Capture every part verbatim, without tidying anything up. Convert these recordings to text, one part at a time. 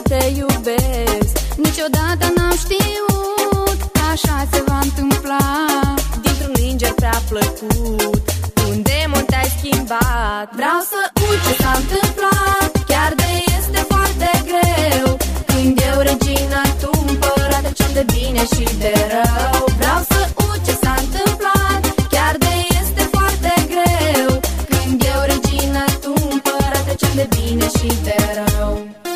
te iubesc. Niciodată n-am știut că așa se va întâmpla. Dintr-un înger prea plăcut, un demon te-ai schimbat. Vreau să uit ce s-a întâmplat, chiar de este foarte greu. Când eu regina, tu împărate, ce-am de bine și de rău. Vreau să uit ce s-a întâmplat, chiar de este foarte greu. Când eu regina, tu împărate, ce-am de bine și de rău.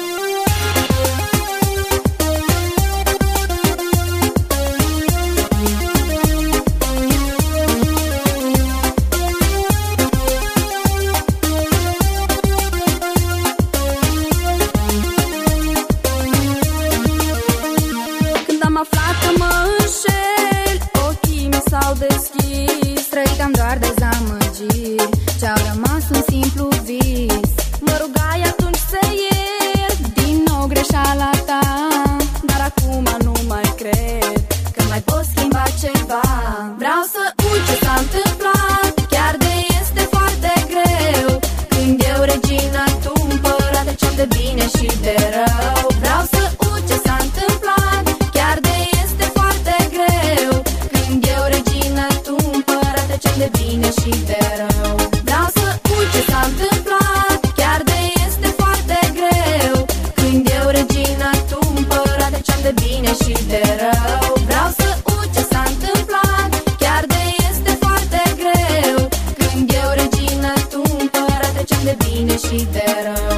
S-au deschis, trăitam doar dezamăgiri ce-au rămas un simplu vis. Mă rugai atunci să iert din nou greșeala ta, dar acum nu mai cred că mai pot schimba ceva. Vreau să uit ce s-a întâmplat, chiar de este foarte greu. Când eu regina, tu împărate, ce-am de bine și de rău. Vreau să uit ce s-a întâmplat, chiar de este foarte greu. Când eu regina, tu împărate, ce-am de bine și de rău. Vreau să uit ce s-a întâmplat, chiar de este foarte greu. Când eu regina, tu împărate, ce-am de bine și de rău. Vreau să uit ce s-a întâmplat, chiar de este foarte greu. Când eu regina, tu împărate, ce-am de bine și de rău.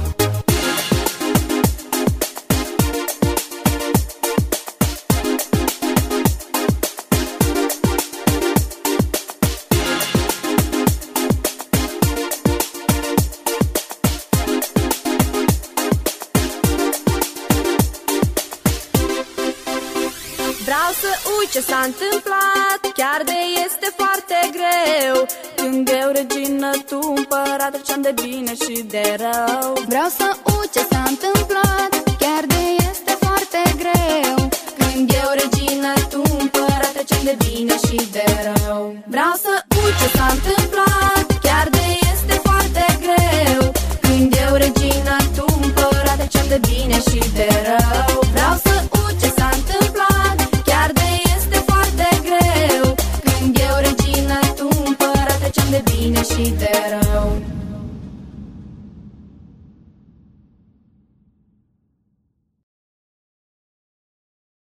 Vreau să uit ce s-a întâmplat, chiar de este foarte greu. Când eu regină, tu împărate, ce-am de bine și de rău. Vreau să uit ce s-a întâmplat, chiar de este foarte greu. Când eu regină, tu împărate, ce-am de bine și de rău. Vreau să uit ce s-a întâmplat, chiar de este foarte greu. Când eu regină, tu împărate, ce-am de bine și de rău. Vreau să uit ce s-a întâmplat, chiar de este foarte greu. Când eu regina, tu împărate, ce-am de bine și de rău.